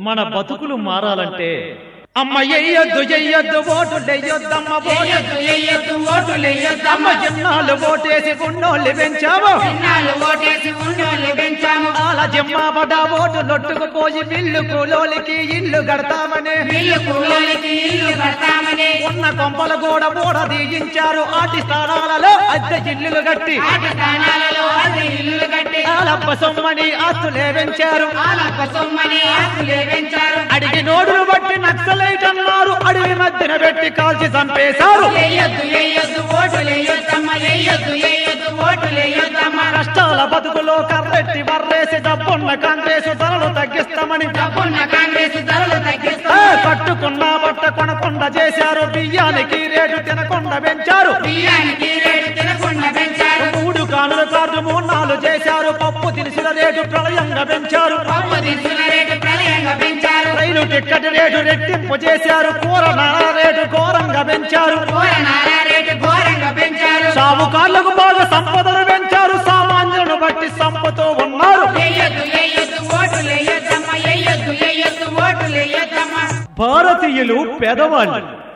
మన బతుకులు మారాలంటే అమ్మ ఎయ్యొద్దు ఓటులెయ్యొద్దమ్మ ఓటులెయ్యొద్దమ్మ జన్నాలు ఓటేసి గున్నోళ్ళు పెంచాము అలా జమ్మా పడ్డ ఓటు లొట్టుకుపోయి బిల్లు కూలోలికి ఇల్లు కడతామని ఉన్న కొంపలు కూడా ఓడ దిగించారు ఆటి స్థానాలలో అద్దె ఇల్లులు కట్టి ఆలప్ప సొమ్మని ఆస్తులే పెంచారు అడిగి నోడును బట్టి నక్సలైట్ అన్నారు అడవి మధ్యన పెట్టి కాల్చి చంపేశారు కష్టాల బతుకులో కర్రెట్టి బర్రేసి డబ్బున్న కాంగ్రెసు ధరలు తగ్గిస్తామని కట్టుకున్న బట్ట కొనకుండా చేశారు బియ్యానికి రేటు తినకుండా పెంచారు 3 కానుల కార్డు 3 చేశారు పప్పు దినుసుల రేటు ప్రళయంగా పెంచారు రైలు టికెట్ రేటు రెట్టింపు చేశారు కూరనాల రేటు ఘోరంగా పెంచారు సావుకాళ్లకు బాగా సంపదను పెంచారు సామాన్యులను బట్టి సంపతో ఉన్నారు భారతీయులు పేదవాళ్ళు